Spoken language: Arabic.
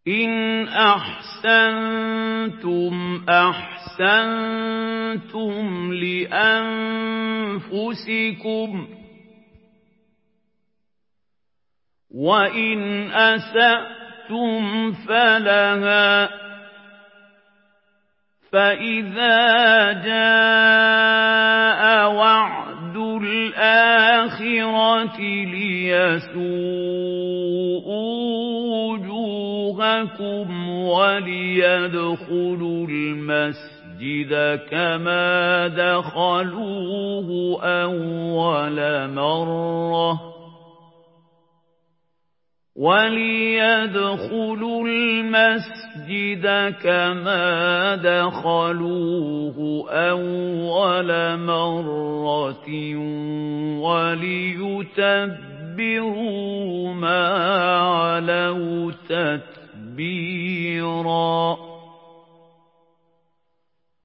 إِنْ أَحْسَنتُمْ أَحْسَنتُمْ لِأَنفُسِكُمْ ۖ وَإِنْ أَسَأْتُمْ فَلَهَا ۚ فَإِذَا جَاءَ وَعْدُ الْآخِرَةِ لِيَسُوءُوا وُجُوهَكُمْ وَلِيَدْخُلُوا الْمَسْجِدَ كَمَا دَخَلُوهُ أَوَّلَ مَرَّةٍ وَلِيُتَبِّرُوا مَا عَلَوْا تَتْبِيرًا